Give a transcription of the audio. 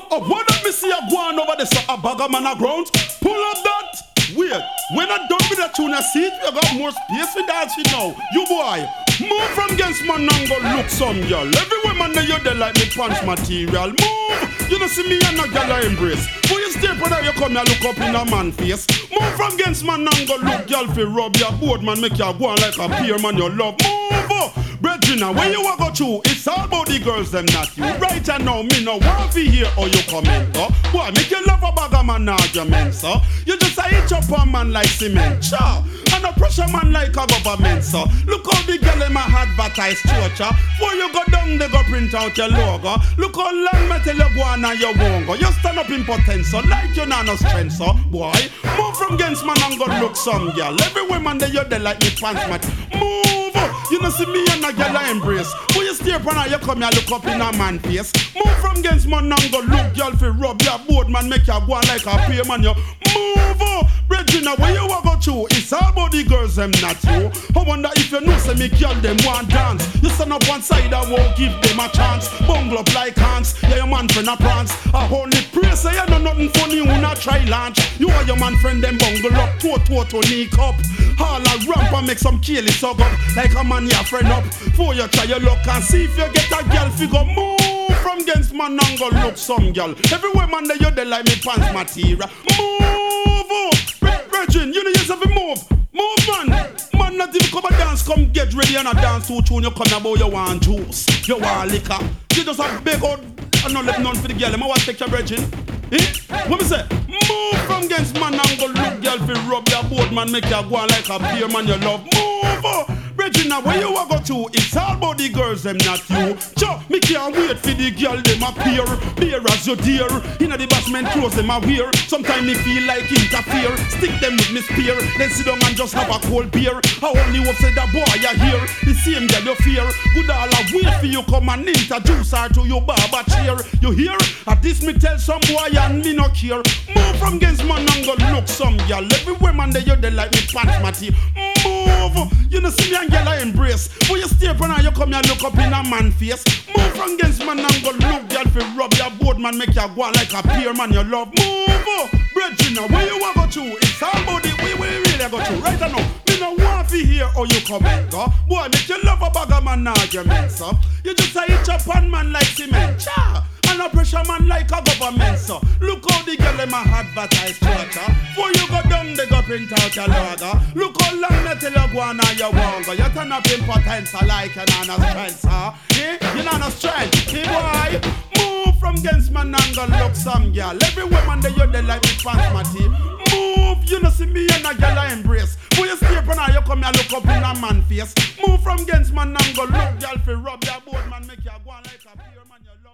Oh, what let me see you going over there, so a bag of man a ground? Pull up that. Wait, when I done with the tuna seat, you got more space for dancing now. You boy, move from against man and go look some girl. Every woman that you there like me pants material. Move, you don't see me and no girl I embrace. For you stay for that you come here look up in a man face. Move from against man and go look girl fi rub your board man make you go on like a peer man you love. Move, Regina, where you a go to? It's all about the girls them not you. Right now me no want to hear how you comment. Boy, make you love a bag of man argument, so you just a hit up a man like cement, sure. And a pressure man like a government, so look how the girl in my advertise church. Before you go down, they go print out your logo. Look how long me tell you go on and you won't go. You stand up in potence, so like you not no strength, so boy. Move from against man and go look some girl. Every woman that you there like me pants mat. Move. You know see me and a girl I embrace. When you stay upon her, you come here look up in a man face. Move from against man and go look girl fi rub your board man make you go on like a peer man you. Move, Regina, where you a go to? It's all about the girls them not you. I wonder if you know say me girl them want dance. You stand up one side and won't give them a chance. Bungle up like ants, yeah your man friend a prance. I only pray say you know nothing funny you not try launch. You and your man friend them bungle up, to sneak up. All a ramp and make some kill it suck up like a man your friend up. For you try your luck and see if you get a girl figure. Move from against man and go look some girl. Every woman that you there like me pants material. Move, Regine, you know yourself move. Move man. Man not even come a dance, come get ready and a dance to tune. You come about you want juice, you want liquor. You just a big old and not let none for the girl. I want to take your Regine. What me say? Move from against man and go look girl fi rub your board man make you go on like a beer man you love. Move, Regina, where you a go to? It's all about the girls them not you. Cho, me can't wait for the girl them appear. Bear as you dear. Inna the basement clothes them a wear. Sometimes me feel like interfere. Stick them with me spear. Then sit down and just have a cold beer. I only hope say that boy you here. The same girl you fear. Good all a wait for you come and introduce her to your barber chair. You hear? At this me tell some boy and me no care. Move from against man and go look some girl. Every woman that you there like me pants matty. Move, you know see me and girl I embrace. When you stay upon her, you come here look up in a man face. Move from against man and go look girl fi rub your board man make you go on like a peer man you love. Move, Regina, where you a go to? It's all about the way we really go to. Right now, me no want to hear how you comment, boy, make you love a bag of man argument, so you just a hit up on man like cement, cha. And a pressure man like a government, so look how the girl in my advertise church. Before you go down, they go print out your logo. Look how long they tell you go on and you won't go. You turn up in potence like you're not a strength, you're not a strength, boy. Move from against man and go look some girl. Every woman that you there like me pants matty. Move, you know see me and a girl I embrace. When you stay upon her, you come here look up in a man face. Move from against man and go look girl fi rub your board man make you go on like a peer man you love.